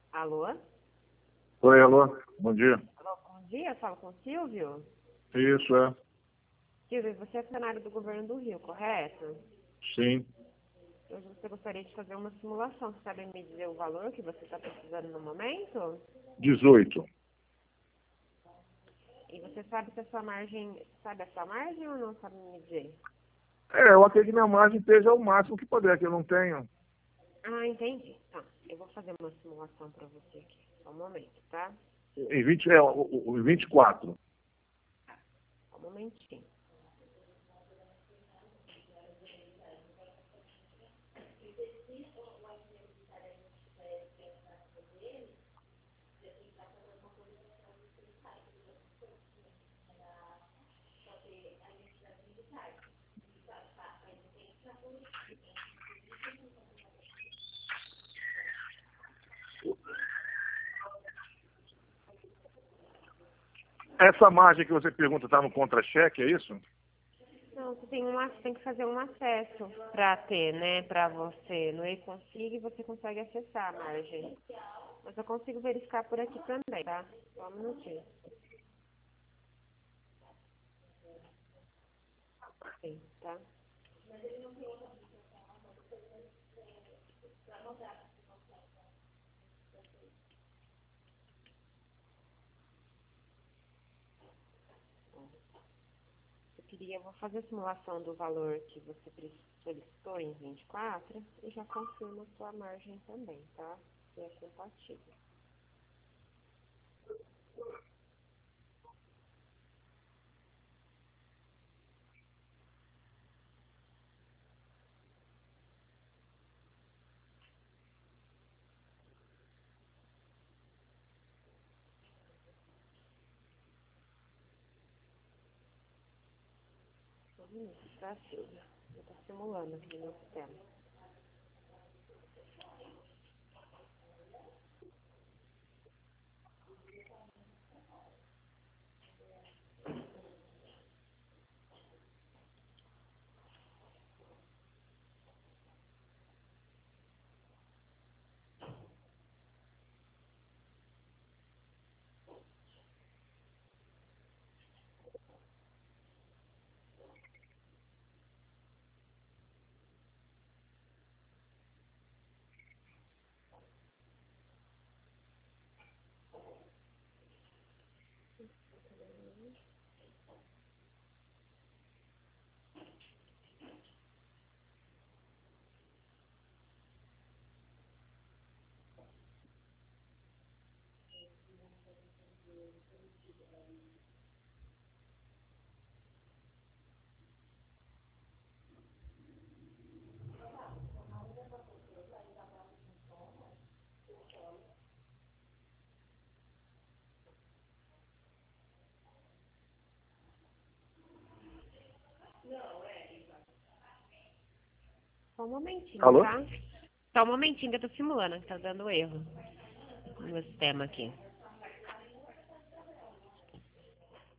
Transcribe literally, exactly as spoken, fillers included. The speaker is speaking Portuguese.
Alô? Oi, alô, bom dia. Alô, bom dia, falo com o Silvio. Isso, é. Silvio, você é funcionário do governo do Rio, correto? Sim. Hoje você gostaria de fazer uma simulação. Você sabe me dizer o valor que você está precisando no momento? dezoito. E você sabe se a sua margem, sabe a sua margem ou não sabe me dizer? É, eu acredito que minha margem esteja o máximo que puder, que eu não tenho. Ah, entendi. Tá, eu vou fazer uma simulação para você aqui. Só um momento, tá? Em vinte, é, o, o, o vinte e quatro. Só um momentinho. Essa margem que você pergunta está no contra-cheque, é isso? Não, você tem, uma, você tem que fazer um acesso para ter, né, para você. No e-config você consegue acessar a margem. Mas eu consigo verificar por aqui também, tá? Só um minutinho. Sim, tá? Eu queria, eu vou fazer a simulação do valor que você pre- solicitou em vinte e quatro e já confirmo a sua margem também, tá? Se é compatível. Só um minuto, tá, Silvia? Eu tô simulando aqui no meu sistema. Só um momentinho, Alô? tá? Só um momentinho que eu tô simulando, que tá dando erro no meu sistema aqui.